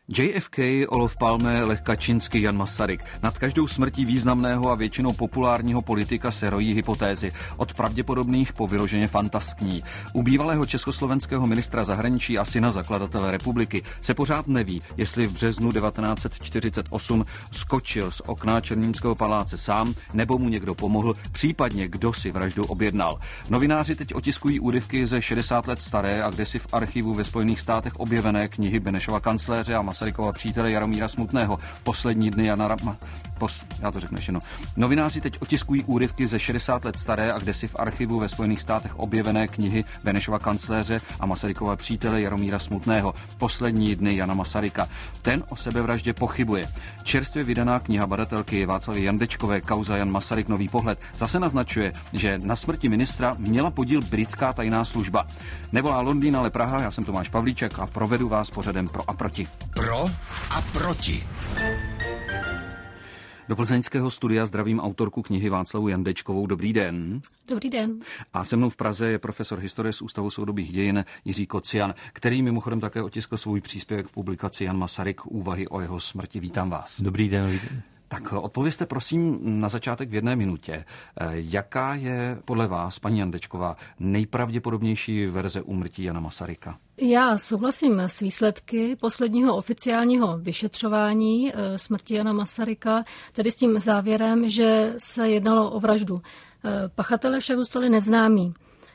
JFK, Olof Palme, Lech Kačinský, Jan Masaryk. Nad každou smrtí významného a většinou populárního politika se rojí hypotézy. Od pravděpodobných po vyloženě fantaskní. U bývalého československého ministra zahraničí a syna zakladatele republiky se pořád neví, jestli v březnu 1948 skočil z okna Černínského paláce sám, nebo mu někdo pomohl, případně kdo si vraždu objednal. Novináři teď otiskují úryvky ze 60 let staré a kdesi v archivu ve Spojených státech objevené knihy Benešova kancléře a Masarykova přítele Jaromíra Smutného. Poslední dny Novináři teď otiskují úryvky ze 60 let staré a kdesi v archivu ve Spojených státech objevené knihy Benešova kancléře a Masarykova přítele Jaromíra Smutného. Poslední dny Jana Masaryka. Ten o sebevraždě pochybuje. Čerstvě vydaná kniha badatelky Václavy Jandečkové Kauza Jan Masaryk nový pohled zase naznačuje, že na smrti ministra měla podíl britská tajná služba. Nevolá Londýn, ale Praha. Já jsem Tomáš Pavlíček a provedu vás pořadem Pro a proti. Pro a proti. Do plzeňského studia zdravím autorku knihy Václavu Jandečkovou. Dobrý den. Dobrý den. A se mnou v Praze je profesor historie z Ústavu soudobých dějin Jiří Kocian, který mimochodem také otiskl svůj příspěvek v publikaci Jan Masaryk, úvahy o jeho smrti. Vítám vás. Dobrý den. Tak odpovězte prosím na začátek v 1 minutě. Jaká je podle vás, paní Jandečková, nejpravděpodobnější verze úmrtí Jana Masaryka? Já souhlasím s výsledky posledního oficiálního vyšetřování smrti Jana Masaryka, tedy s tím závěrem, že se jednalo o vraždu. Pachatelé však zůstali neznámí.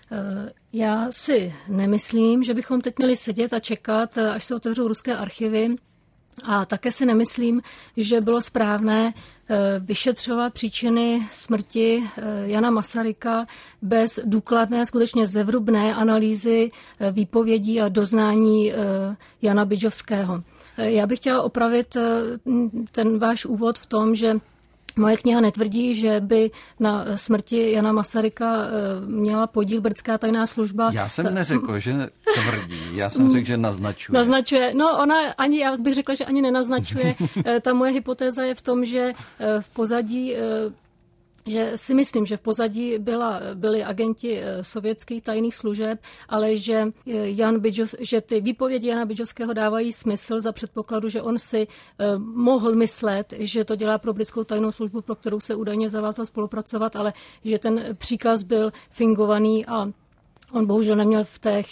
Já si nemyslím, že bychom teď měli sedět a čekat, až se otevřou ruské archivy. A také si nemyslím, že bylo správné vyšetřovat příčiny smrti Jana Masaryka bez důkladné, skutečně zevrubné analýzy výpovědí a doznání Jana Bydžovského. Já bych chtěla opravit ten váš úvod v tom, že moje kniha netvrdí, že by na smrti Jana Masaryka měla podíl britská tajná služba. Já jsem neřekl, že tvrdí, já jsem řekl, že naznačuje. Naznačuje. No ona ani, já bych řekla, že ani nenaznačuje. Ta moje hypotéza je v tom, že v pozadí že si myslím, že v pozadí byli agenti sovětských tajných služeb, ale že že ty výpovědi Jana Bydžovského dávají smysl za předpokladu, že on si mohl myslet, že to dělá pro britskou tajnou službu, pro kterou se údajně zavázal spolupracovat, ale že ten příkaz byl fingovaný a on bohužel neměl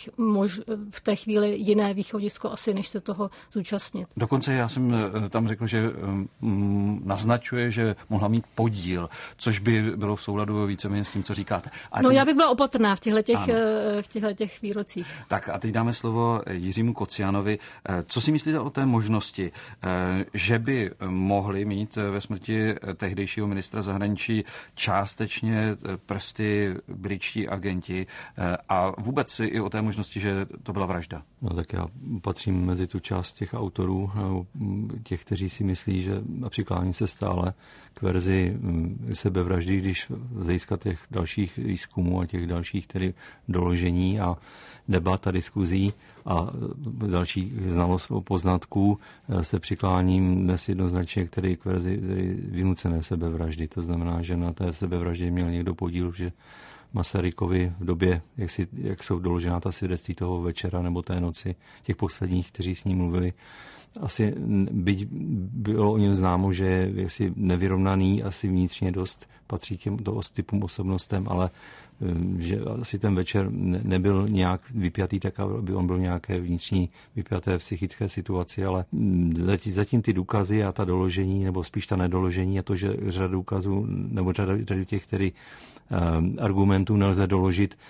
v té chvíli jiné východisko asi, než se toho zúčastnit. Dokonce já jsem tam řekl, že naznačuje, že mohla mít podíl, což by bylo v souladu víceméně s tím, co říkáte. Já bych byla opatrná v těchto výrocích. Tak a teď dáme slovo Jiřímu Kocianovi. Co si myslíte o té možnosti, že by mohli mít ve smrti tehdejšího ministra zahraničí částečně prsty britští agenti, a vůbec i o té možnosti, že to byla vražda? No tak já patřím mezi tu část těch autorů, těch, kteří si myslí, že přikláním se stále k verzi sebevraždy, když z hlediska těch dalších výzkumů a těch dalších tedy doložení a debat a diskuzí a dalších znalostí poznatků se přikláním dnes jednoznačně k verzi vynucené sebevraždy. To znamená, že na té sebevraždě měl někdo podíl, že Masarykovi v době, jak jsou doložená ta svědectví toho večera nebo té noci, těch posledních, kteří s ním mluvili, asi bylo o něm známo, že je jaksi nevyrovnaný, asi vnitřně dost patří k těmto typům osobnostem, ale že asi ten večer nebyl nějak vypjatý, tak aby on byl nějaké vnitřní vypjaté psychické situaci, ale zatím ty důkazy a ta doložení, nebo spíš ta nedoložení a to, že řada důkazů, nebo řada těch, který argumentů nelze doložit,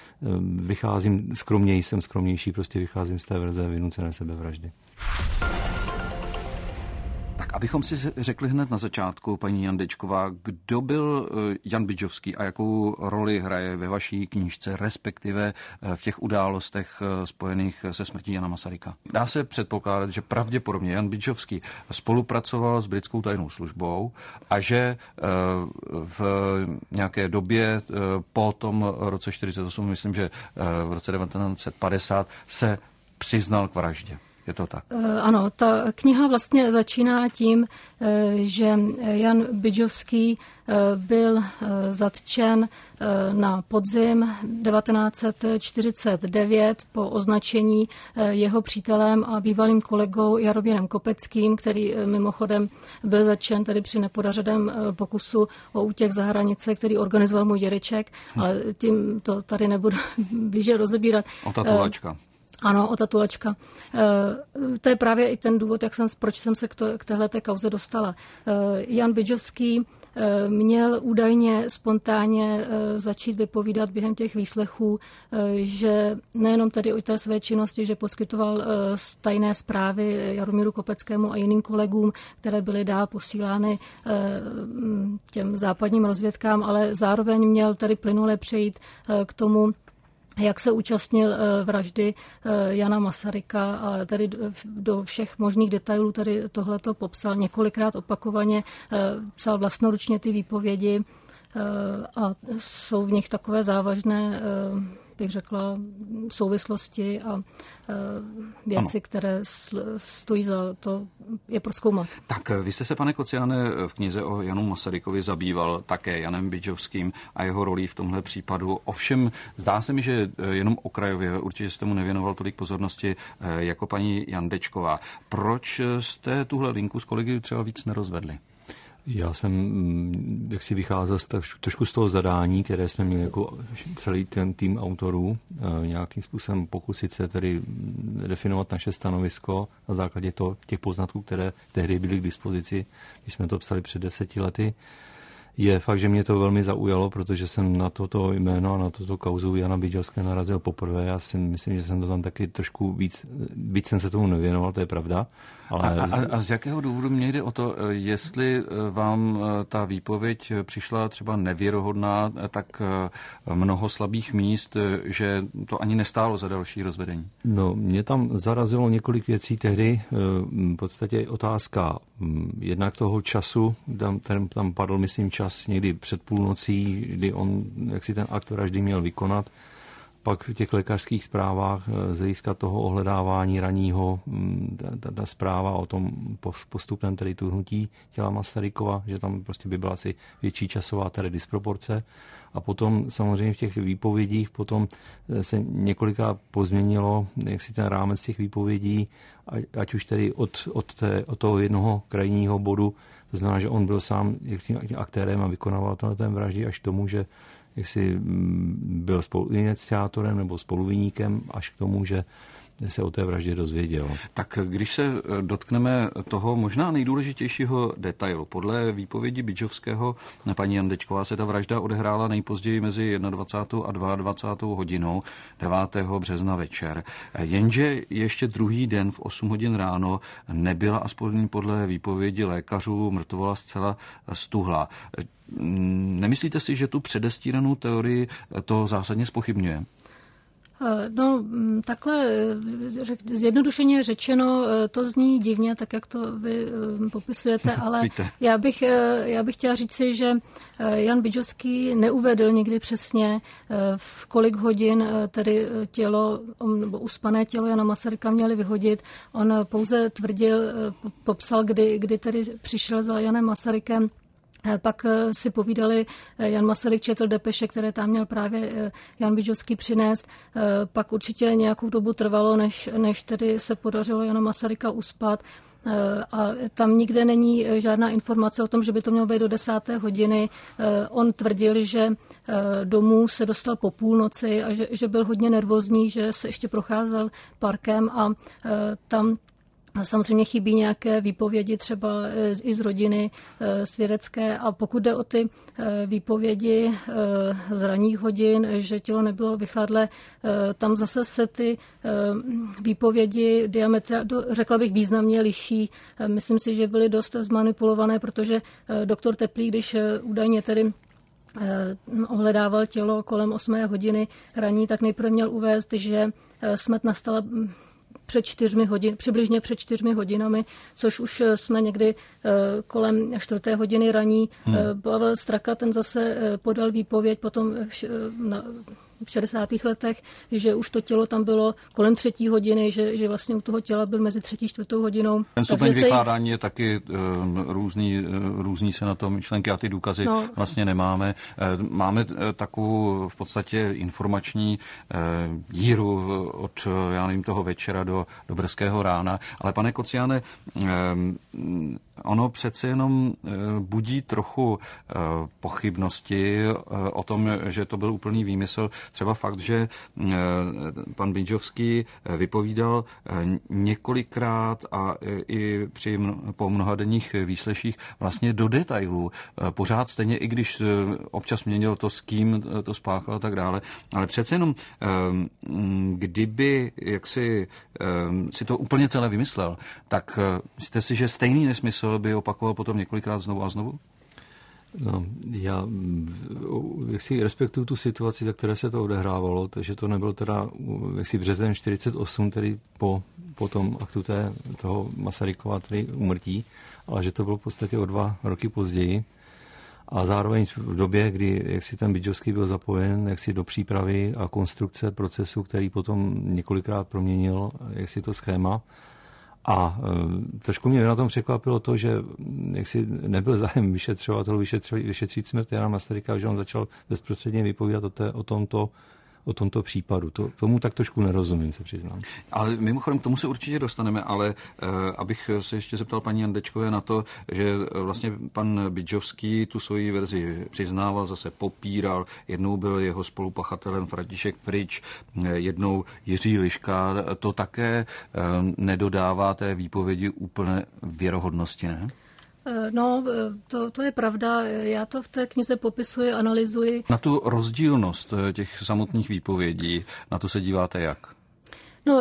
jsem skromnější, prostě vycházím z té verze vynucené sebevraždy. Tak abychom si řekli hned na začátku, paní Jandečková, kdo byl Jan Bydžovský a jakou roli hraje ve vaší knížce, respektive v těch událostech spojených se smrtí Jana Masaryka? Dá se předpokládat, že pravděpodobně Jan Bydžovský spolupracoval s britskou tajnou službou a že v nějaké době po tom roce 1948, myslím, že v roce 1950 se přiznal k vraždě. Je to tak? Ano, ta kniha vlastně začíná tím, že Jan Bydžovský byl zatčen na podzim 1949 po označení jeho přítelem a bývalým kolegou Jaromírem Kopeckým, který mimochodem byl zatčen tedy při nepodařeném pokusu o útěk za hranice, který organizoval můj dědeček, ale tím to tady nebudu blíže rozebírat. O Tatulačka. Ano, o Tatulačka. To je právě i ten důvod, proč jsem se k téhleté kauze dostala. Jan Bydžovský měl údajně spontánně začít vypovídat během těch výslechů, že nejenom tedy o té své činnosti, že poskytoval tajné zprávy Jaromíru Kopeckému a jiným kolegům, které byly dál posílány těm západním rozvědkám, ale zároveň měl tady plynule přejít k tomu, jak se účastnil vraždy Jana Masaryka a tady do všech možných detailů tady tohleto popsal několikrát opakovaně, psal vlastnoručně ty výpovědi a jsou v nich takové závažné, bych řekla, souvislosti a věci, které stojí za to je prozkoumat. Tak vy jste se, pane Kociane, v knize o Janu Masarykovi zabýval také Janem Bydžovským a jeho rolí v tomhle případu. Ovšem, zdá se mi, že jenom okrajově, určitě jste mu nevěnoval tolik pozornosti jako paní Jandečková. Proč jste tuhle linku s kolegy třeba víc nerozvedli? Já jsem jaksi vycházel trošku z toho zadání, které jsme měli jako celý ten tým autorů, nějakým způsobem pokusit se tedy definovat naše stanovisko na základě těch poznatků, které tehdy byly k dispozici, když jsme to psali před 10 lety. Je fakt, že mě to velmi zaujalo, protože jsem na toto jméno a na toto kauzu Jana Bydžovského narazil poprvé. Já si myslím, že jsem to tam taky trošku víc jsem se tomu nevěnoval, to je pravda. Ale... A z jakého důvodu mě jde o to, jestli vám ta výpověď přišla třeba nevěrohodná, tak mnoho slabých míst, že to ani nestálo za další rozvedení? No, mě tam zarazilo několik věcí tehdy. V podstatě otázka jednak toho času, tam padl, myslím, čas někdy před půlnocí, kdy on jaksi ten akt vraždy měl vykonat. Pak v těch lékařských zprávách z hlediska toho ohledávání raního, ta zpráva o tom postupném tedy tuhnutí těla Masarykova, že tam prostě by byla asi větší časová tady disproporce. A potom samozřejmě v těch výpovědích potom se několikrát pozměnilo jaksi ten rámec těch výpovědí, ať už tedy od toho jednoho krajního bodu, to znamená, že on byl sám aktérem a vykonával ten vraždy až k tomu, že jestli byl spoluiniciátorem nebo spoluviníkem až k tomu, že se o té vraždě dozvěděl. Tak když se dotkneme toho možná nejdůležitějšího detailu. Podle výpovědi Bydžovského paní Jandečková se ta vražda odehrála nejpozději mezi 21. a 22. hodinou 9. března večer. Jenže ještě druhý den v 8 hodin ráno nebyla aspoň podle výpovědi lékařů mrtvola zcela stuhlá. Nemyslíte si, že tu předestíranou teorii to zásadně zpochybňuje? No, takhle zjednodušeně řečeno, to zní divně, tak jak to vy popisujete, ale já bych chtěla říci, že Jan Bydžovský neuvedl nikdy přesně, v kolik hodin tedy tělo, nebo uspané tělo Jana Masaryka měli vyhodit. On pouze tvrdil, popsal, kdy tedy přišel za Janem Masarykem. Pak si povídali, Jan Masaryk četl depeše, které tam měl právě Jan Bydžovský přinést. Pak určitě nějakou dobu trvalo, než tedy se podařilo Jana Masaryka uspat. A tam nikde není žádná informace o tom, že by to mělo být do 10. hodiny. On tvrdil, že domů se dostal po půlnoci a že byl hodně nervózní, že se ještě procházel parkem a tam samozřejmě chybí nějaké výpovědi třeba i z rodiny svědecké a pokud jde o ty výpovědi z ranních hodin, že tělo nebylo vychladlé, tam zase se ty výpovědi řekla bych významně liší. Myslím si, že byly dost zmanipulované, protože doktor Teplý, když údajně tedy ohledával tělo kolem 8 hodiny raní, tak nejprve měl uvést, že smrt nastala přibližně před 4 hodinami, což už jsme někdy kolem 4. hodiny raní. Pavel Straka ten zase podal výpověď potom v 60. letech, že už to tělo tam bylo kolem 3. hodiny, že vlastně u toho těla byl mezi 3. a 4. hodinou. Ten stupeň vykládání je taky různý se na to myšlenky a ty důkazy vlastně nemáme. Máme takovou v podstatě informační díru od, já nevím, toho večera do brzkého rána. Ale pane Kociane, ono přece jenom budí trochu pochybnosti o tom, že to byl úplný výmysl. Třeba fakt, že pan Bydžovský vypovídal několikrát a i po mnohadenních výsleších vlastně do detailů. Pořád stejně, i když občas měnil to, s kým to spáchal a tak dále. Ale přece jenom, kdyby jaksi si to úplně celé vymyslel, tak myslíte si, že stejný nesmysl by opakoval potom několikrát znovu a znovu? No, já jaksi respektuju tu situaci, za které se to odehrávalo, takže to nebyl teda jaksi březen 48, tedy po tom aktu toho Masarykova tedy úmrtí, ale že to bylo v podstatě o 2 roky později. A zároveň v době, kdy jaksi ten Bydžovský byl zapojen jaksi do přípravy a konstrukce procesu, který potom několikrát proměnil jaksi to schéma. A trošku mě na tom překvapilo to, že jaksi nebyl zájem vyšetřovatelů vyšetřit smrt Jana Masaryka, že on začal bezprostředně vypovídat o tomto případu. Tomu tak trošku nerozumím, se přiznám. Ale mimochodem k tomu se určitě dostaneme, ale abych se ještě zeptal paní Jandečkové na to, že vlastně pan Bydžovský tu svoji verzi přiznával, zase popíral. Jednou byl jeho spolupachatelem František Frič, jednou Jiří Liška. To také nedodává té výpovědi úplné věrohodnosti, ne? No, to je pravda. Já to v té knize popisuji, analyzuji. Na tu rozdílnost těch samotných výpovědí, na to se díváte jak? No,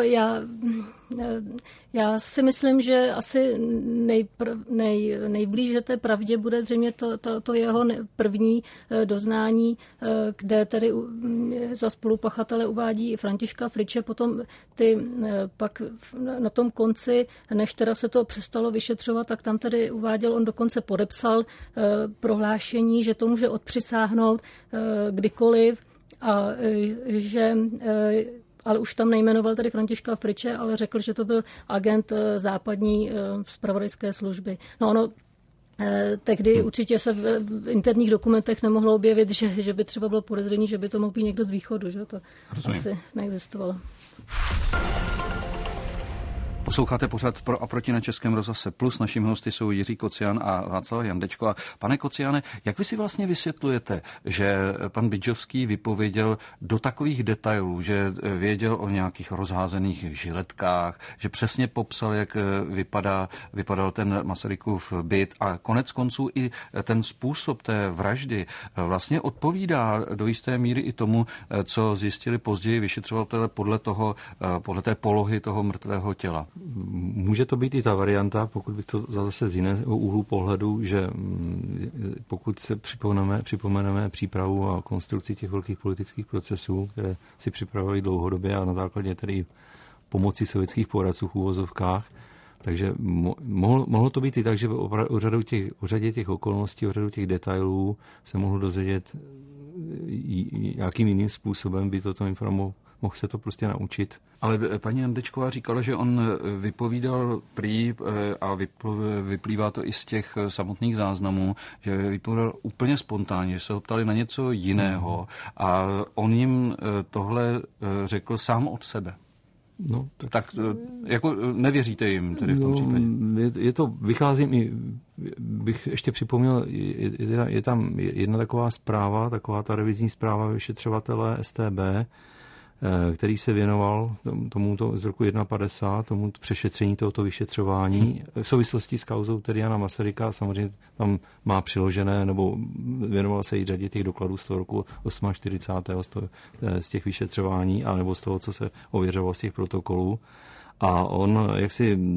já si myslím, že asi nejblíže té pravdě bude zřejmě to jeho první doznání, kde tedy za spolupachatele uvádí Františka Friče, potom pak na tom konci, než teda se to přestalo vyšetřovat, tak tam tedy uváděl, on dokonce podepsal prohlášení, že to může odpřisáhnout kdykoliv a že ale už tam nejmenoval tady Františka Friče, ale řekl, že to byl agent západní zpravodajské služby. No ono tehdy určitě se v interních dokumentech nemohlo objevit, že by třeba bylo podezření, že by to mohl být někdo z východu. Že? To asi neexistovalo. Posloucháte pořad Pro a proti na Českém rozhlase Plus. Naším hosty jsou Jiří Kocian a Václav Jandečko. A pane Kociane, jak vy si vlastně vysvětlujete, že pan Bydžovský vypověděl do takových detailů, že věděl o nějakých rozházených žiletkách, že přesně popsal, jak vypadal ten Masarykův byt a konec konců i ten způsob té vraždy vlastně odpovídá do jisté míry i tomu, co zjistili později vyšetřovatelé podle té polohy toho mrtvého těla? Může to být i ta varianta, pokud bych to vzal zase z jiného úhlu pohledu, že pokud se připomeneme přípravu a konstrukci těch velkých politických procesů, které si připravovali dlouhodobě a na základě tedy pomoci sovětských poradců v úvozovkách, takže mohlo to být i tak, že o řadě těch okolností, o řadu těch detailů se mohl dozvědět, jakým jiným způsobem by toto informoval. Mohl se to prostě naučit. Ale paní Jandečková říkala, že on vypovídal prý a vyplývá to i z těch samotných záznamů, že vypovídal úplně spontánně, že se ho ptali na něco jiného a on jim tohle řekl sám od sebe. No, tak jako nevěříte jim tedy v tom případě? Je to, vycházím i, bych ještě připomněl, je tam jedna taková zpráva, taková ta revizní zpráva vyšetřovatele StB, který se věnoval tomuto z roku 1951, tomu přešetření tohoto vyšetřování v souvislosti s kauzou tedy Jana Masaryka. Samozřejmě tam má přiložené, nebo věnoval se i řadě těch dokladů z toho roku 48. z těch vyšetřování, anebo z toho, co se ověřovalo z těch protokolů. A on jak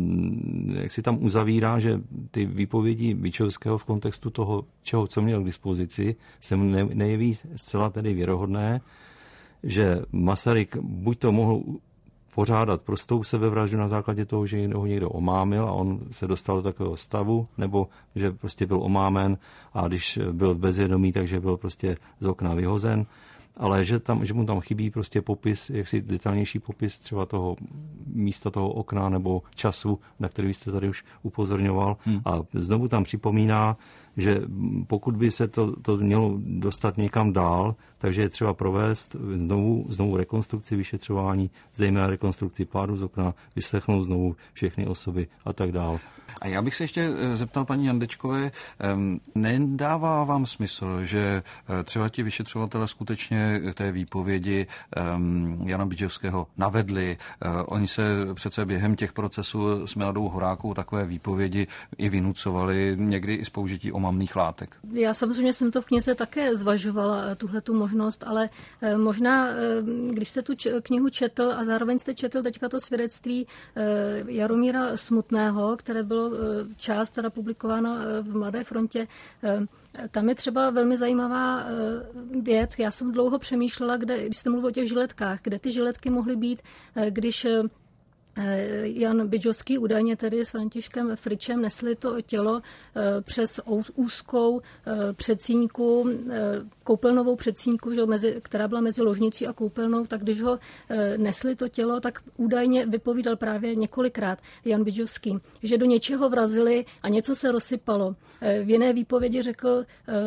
si tam uzavírá, že ty výpovědi Bydžovského v kontextu toho, co měl k dispozici, se mu nejeví zcela tedy věrohodné, že Masaryk buď to mohl pořádat prostou sebevraždu na základě toho, že ho někdo omámil a on se dostal do takového stavu, nebo že prostě byl omámen a když byl bezvědomý, takže byl prostě z okna vyhozen. ale že mu tam chybí prostě popis, jaksi detailnější popis třeba toho místa, toho okna nebo času, na který jste tady už upozorňoval. A znovu tam připomíná, že pokud by se to mělo dostat někam dál, takže je třeba provést znovu rekonstrukci vyšetřování, zejména rekonstrukci pádu z okna, vyslechnout znovu všechny osoby a tak dál. A já bych se ještě zeptal paní Jandečkové, nedává vám smysl, že třeba ti vyšetřovatele skutečně té výpovědi Jana Bydževského navedli. Oni se přece během těch procesů s Miladou Horákovou takové výpovědi i vynucovali, někdy i s použití omamných látek. Já samozřejmě jsem to v knize také zvažovala, tuhletu možnost, ale možná, když jste tu knihu četl a zároveň jste četl teďka to svědectví Jaromíra Smutného, které bylo část teda publikována v Mladé frontě, tam je třeba velmi zajímavá věc. Já jsem dlouho přemýšlela, když jste mluvil o těch žiletkách, kde ty žiletky mohly být, když Jan Bydžovský údajně tedy s Františkem Fričem nesli to tělo přes úzkou předsíňku, koupelnovou předsíňku, která byla mezi ložnicí a koupelnou, tak když ho nesli to tělo, tak údajně vypovídal právě několikrát Jan Bydžovský, že do něčeho vrazili a něco se rozsypalo. V jiné výpovědi řekl,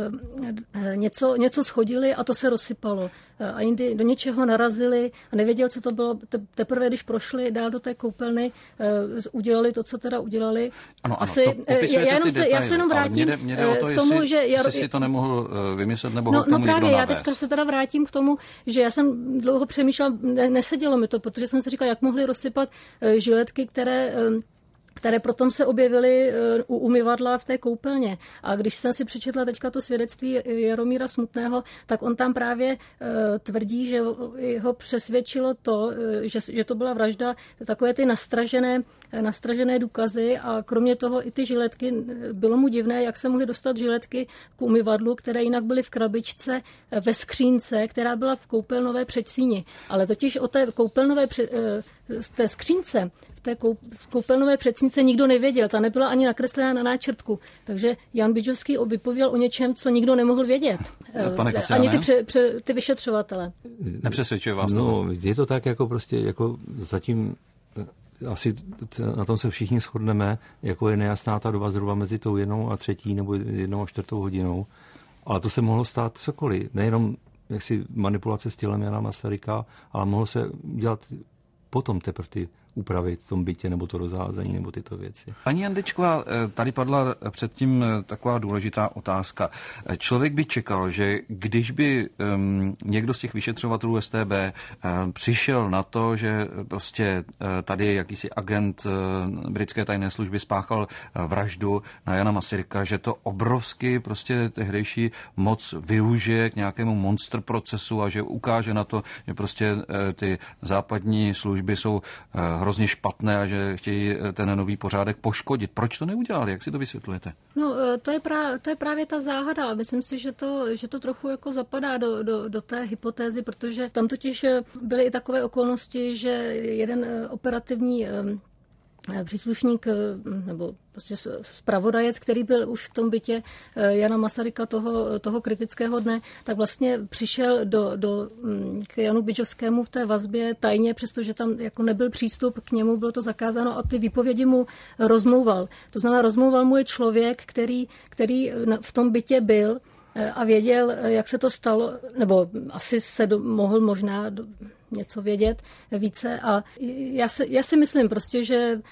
něco schodili a to se rozsypalo. A jindy do něčeho narazili a nevěděl, co to bylo. Teprve, když prošli dál do té koupelny, udělali to, co teda udělali. Ano, Já se jenom vrátím k tomu, že si to nemohl vymyslet, nebo ho k tomu právě, někdo já teďka se teda vrátím k tomu, že já jsem dlouho přemýšlela, nesedělo mi to, protože jsem si říkala, jak mohli rozsypat žiletky, které potom se objevily u umyvadla v té koupelně. A když jsem si přečetla teďka to svědectví Jaromíra Smutného, tak on tam právě tvrdí, že ho přesvědčilo to, že to byla vražda, takové ty nastražené důkazy a kromě toho i ty žiletky, bylo mu divné, jak se mohly dostat žiletky k umyvadlu, které jinak byly v krabičce ve skřínce, která byla v koupelnové předsíni. Ale totiž o té koupelnové té skřínce, v koupelnové předsíňce nikdo nevěděl, ta nebyla ani nakreslená na náčrtku. Takže Jan Bydžovský vypověděl o něčem, co nikdo nemohl vědět. Ani ty vyšetřovatele. Nepřesvědčuje vás to? No, je to tak, jako prostě, jako zatím asi na tom se všichni shodneme, jako je nejasná ta doba zhruba mezi tou 1 a 3. nebo 1 a 4. hodinou. Ale to se mohlo stát cokoliv. Nejenom jaksi manipulace s tělem Jana Masaryka, ale mohlo se dělat potom teprve ty úpravy v tom bytě nebo to rozházení nebo tyto věci. Paní Jandečková, tady padla předtím taková důležitá otázka. Člověk by čekal, že když by někdo z těch vyšetřovatelů StB přišel na to, že prostě tady je jakýsi agent britské tajné služby spáchal vraždu na Jana Masaryka, že to obrovsky prostě tehdejší moc využije k nějakému monster procesu a že ukáže na to, že prostě ty západní služby jsou hrozně špatné a že chtějí ten nový pořádek poškodit. Proč to neudělali? Jak si to vysvětlujete? No, to je právě ta záhada. Myslím si, že to trochu jako zapadá do té hypotézy, protože tam totiž byly i takové okolnosti, že jeden operativní příslušník nebo prostě zpravodajec, který byl už v tom bytě Jana Masaryka toho kritického dne, tak vlastně přišel k Janu Bydžovskému v té vazbě tajně, přestože tam jako nebyl přístup k němu, bylo to zakázáno a ty výpovědi mu rozmlouval. To znamená, rozmlouval mu je člověk, který v tom bytě byl a věděl, jak se to stalo, nebo asi se mohl možná něco vědět více a já si myslím prostě,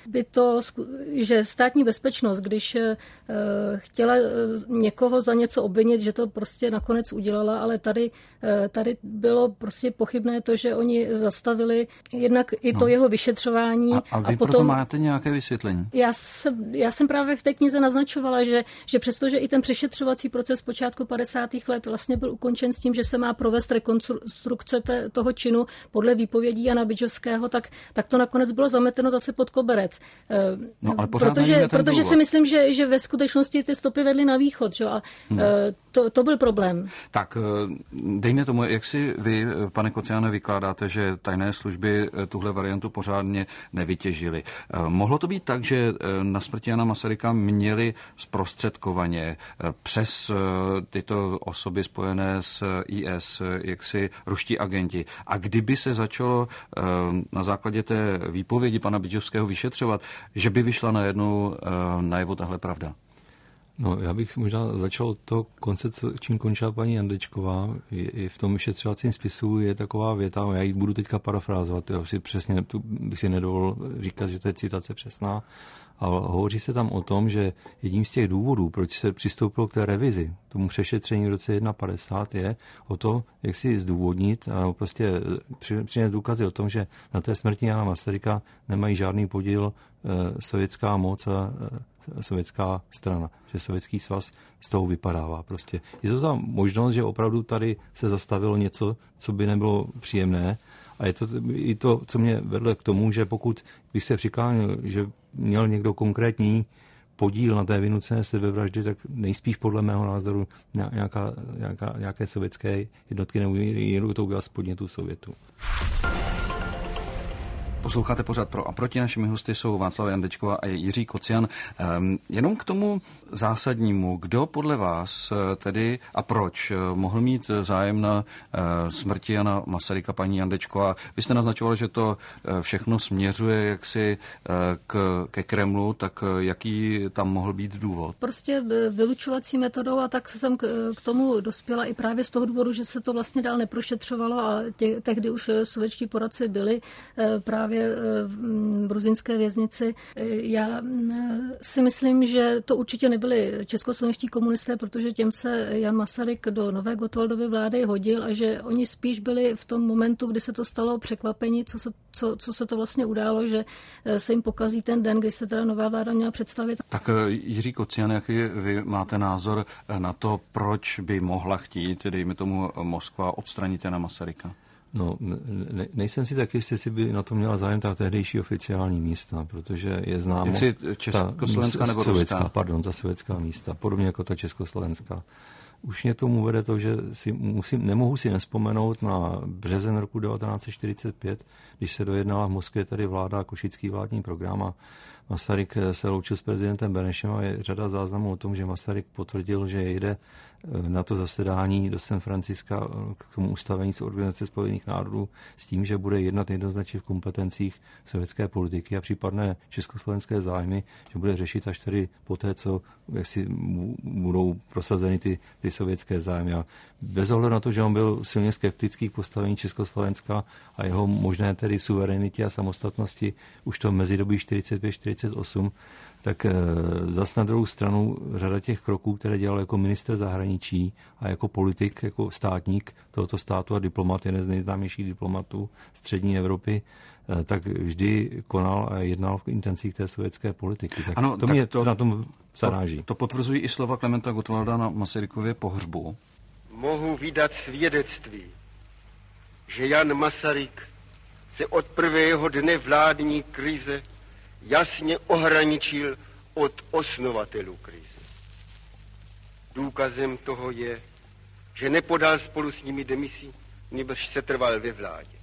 že státní bezpečnost, když chtěla někoho za něco obvinit, že to prostě nakonec udělala, ale tady bylo prostě pochybné to, že oni zastavili jednak i to jeho vyšetřování. A vy potom proto máte nějaké vysvětlení? Já jsem právě v té knize naznačovala, že přestože i ten přešetřovací proces počátku 50. let vlastně byl ukončen s tím, že se má provést rekonstrukce toho činu podle výpovědí Jana Bydžovského, tak to nakonec bylo zameteno zase pod koberec. No, ale protože si myslím, že ve skutečnosti ty stopy vedly na východ. Že? A To byl problém. Tak dejme tomu, jak si vy, pane Kociane, vykládáte, že tajné služby tuhle variantu pořádně nevytěžily. Mohlo to být tak, že na smrti Jana Masaryka měli zprostředkovaně přes tyto osoby spojené s IS, jaksi ruští agenti. A kdyby se začalo na základě té výpovědi pana Bidžovského vyšetřovat, že by vyšla najevo tahle pravda? No, já bych možná začal to konce, čím končila paní Jandečková. I v tom vyšetřovacím spisu je taková věta, já ji budu teďka parafrázovat, já si přesně bych si nedovolil říkat, že to je citace přesná, ale hovoří se tam o tom, že jedním z těch důvodů, proč se přistoupilo k té revizi, tomu přešetření v roce 1951, je o to, jak si zdůvodnit a prostě přinést důkazy o tom, že na té smrti Jana Masaryka nemají žádný podíl sovětská moc a sovětská strana, že Sovětský svaz z toho vypadává. Prostě je to ta možnost, že opravdu tady se zastavilo něco, co by nebylo příjemné. A je to i to, co mě vedlo k tomu, že pokud bych se přiklánil, že měl někdo konkrétní podíl na té vynucené sebevraždy, tak nejspíš podle mého názoru nějaké sovětské jednotky nebo to udělat z podnětu Sovětu. Posloucháte pořád Pro a proti. Našimi hosty jsou Václav Jandečková a Jiří Kocian. Jenom k tomu zásadnímu, kdo podle vás tedy a proč mohl mít zájem na smrti Jana Masaryka, paní Jandečková? Vy jste naznačoval, že to všechno směřuje jaksi ke Kremlu, tak jaký tam mohl být důvod? Prostě vylučovací metodou a tak jsem k tomu dospěla i právě z toho důvodu, že se to vlastně dál neprošetřovalo a tehdy už sovětští poradci byli právě v gruzínské věznici. Já si myslím, že to určitě nebyli českoslovenští komunisté, protože těm se Jan Masaryk do nové Gottwaldovy vlády hodil a že oni spíš byli v tom momentu, kdy se to stalo překvapení, co se to vlastně událo, že se jim pokazí ten den, kdy se teda nová vláda měla představit. Tak Jiří Kocian, jaký vy máte názor na to, proč by mohla chtít, dejme tomu Moskva, odstranit Jana Masaryka? No, nejsem si tak jistý, jestli by na to měla zájem ta tehdejší oficiální místa, protože je známo... Československá nebo ruská? Pardon, ta sovětská místa, podobně jako ta československá. Už mě tomu vede to, že nemohu si nespomenout na březen roku 1945, když se dojednala v Moskvě tady vláda, košický vládní program a Masaryk se loučil s prezidentem Benešem a je řada záznamů o tom, že Masaryk potvrdil, že jede na to zasedání do San Franciska k tomu ustavení z Organizace spojených národů s tím, že bude jednat jednoznačně v kompetencích sovětské politiky a případné československé zájmy, že bude řešit až tady poté, co si budou prosazeny ty sovětské zájmy. A bez ohledu na to, že on byl silně skeptický k postavení Československa a jeho možné tedy suverenitě a samostatnosti už to mezidobí 45-48, tak zas na druhou stranu řada těch kroků, které dělal jako ministr zahraničí a jako politik, jako státník tohoto státu a diplomat, jeden z nejznámějších diplomatů střední Evropy, tak vždy konal a jednal v intencích té sovětské politiky. Tak ano, to mě na tom zaráží. To potvrzují i slova Klementa Gottwalda na Masarykově pohřbu. Mohu vydat svědectví, že Jan Masaryk se od prvého dne vládní krize jasně ohraničil od osnovatelů krize. Důkazem toho je, že nepodal spolu s nimi demisi, nebož se trval ve vládě.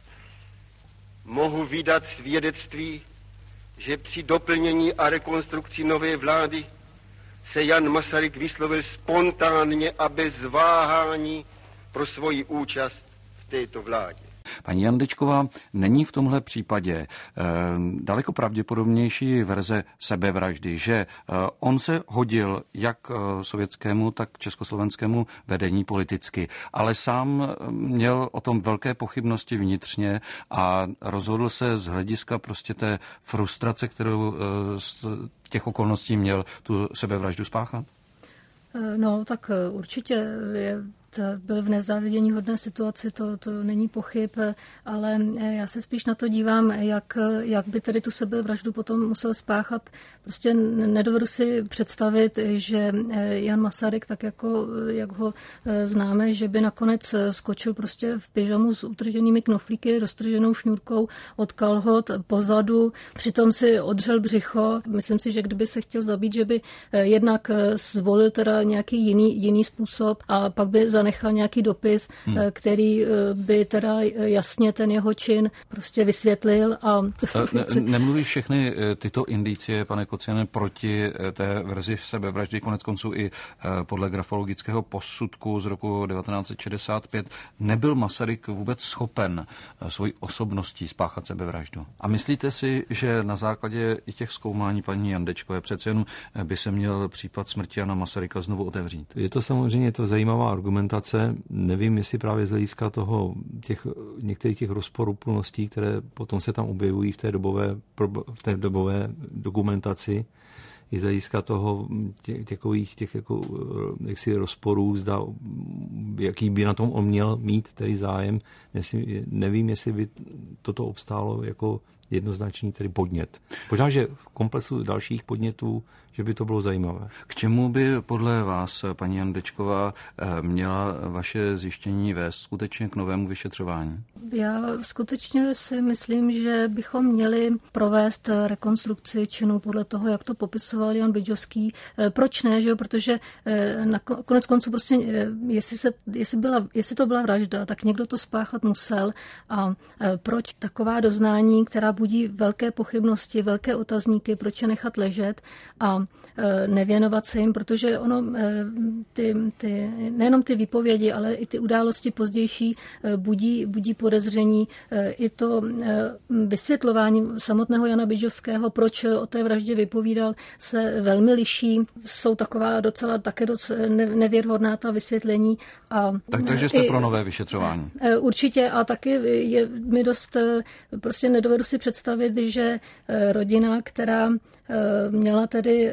Mohu vydat svědectví, že při doplnění a rekonstrukci nové vlády se Jan Masaryk vyslovil spontánně a bez váhání pro svoji účast v této vládě. Paní Jandečková, není v tomhle případě daleko pravděpodobnější verze sebevraždy, že on se hodil jak sovětskému, tak československému vedení politicky, ale sám měl o tom velké pochybnosti vnitřně a rozhodl se z hlediska prostě té frustrace, kterou z těch okolností měl, tu sebevraždu spáchat? No, tak určitě je byl v nezáviděníhodné situaci, to není pochyb, ale já se spíš na to dívám, jak by tedy tu sebevraždu potom musel spáchat. Prostě nedovedu si představit, že Jan Masaryk, tak jako jak ho známe, že by nakonec skočil prostě v pyžamu s utrženými knoflíky, roztrženou šňůrkou od kalhot pozadu, přitom si odřel břicho. Myslím si, že kdyby se chtěl zabít, že by jednak zvolil teda nějaký jiný způsob a pak by zanechal nějaký dopis, který by teda jasně ten jeho čin prostě vysvětlil. A nemluví všechny tyto indicie, pane Kociane, proti té verzi sebevraždy, konec konců i podle grafologického posudku z roku 1965 nebyl Masaryk vůbec schopen svojí osobností spáchat sebevraždu. A myslíte si, že na základě i těch zkoumání paní Jandečkové přece jen by se měl případ smrti Jana Masaryka znovu otevřít? Je to samozřejmě zajímavá argumentace. Nevím, jestli právě z hlediska některých těch rozporuplností, které potom se tam objevují v té dobové dokumentaci, i z hlediska toho těch jaksi rozporů, jaký by na tom on měl mít tedy zájem. Nevím, jestli by toto obstálo jako jednoznačný tedy podnět. Možná, že v komplexu dalších podnětů, že by to bylo zajímavé. K čemu by podle vás, paní Jandečková, měla vaše zjištění vést skutečně k novému vyšetřování? Já skutečně si myslím, že bychom měli provést rekonstrukci činu podle toho, jak to popisoval Jan Bydžovský. Proč ne, že jo? Protože konec konců prostě, jestli to byla vražda, tak někdo to spáchat musel. A proč taková doznání, která budí velké pochybnosti, velké otazníky, proč je nechat ležet a nevěnovat se jim, protože ono nejenom ty výpovědi, ale i ty události pozdější budí podezření. I to vysvětlování samotného Jana Bydžovského, proč o té vraždě vypovídal, se velmi liší. Jsou taková docela nevěrhodná ta vysvětlení. Takže jste pro nové vyšetřování? Určitě a taky je mi dost, prostě nedovedu si představit, že rodina, která měla tedy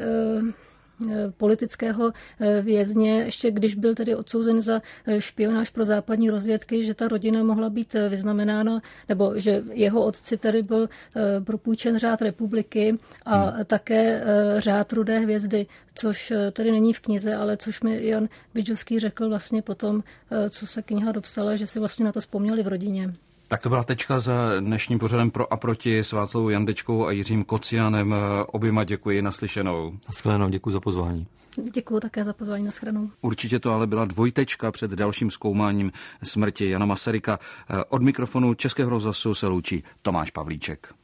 politického vězně, ještě když byl tedy odsouzen za špionáž pro západní rozvědky, že ta rodina mohla být vyznamenána, nebo že jeho otci tedy byl propůjčen řád republiky a také řád Rudé hvězdy, což tedy není v knize, ale což mi Jan Bydžovský řekl vlastně potom, co se kniha dopsala, že si vlastně na to vzpomněli v rodině. Tak to byla tečka za dnešním pořadem Pro a proti s Václavou Jandečkou a Jiřím Kocianem. Oběma děkuji, naslyšenou. Naschledanou, děkuji za pozvání. Děkuji také za pozvání, naschledanou. Určitě to ale byla dvojtečka před dalším zkoumáním smrti Jana Masaryka. Od mikrofonu Českého rozhlasu se loučí Tomáš Pavlíček.